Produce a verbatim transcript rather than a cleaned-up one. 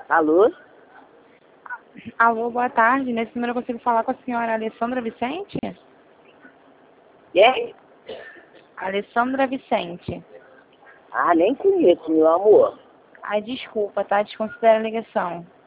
Alô? Alô, boa tarde. Nesse número eu consigo falar com a senhora Alessandra Vicente? Quem? Alessandra Vicente. Ah, nem conheço, meu amor. Ai, desculpa, tá? Desconsidera a ligação.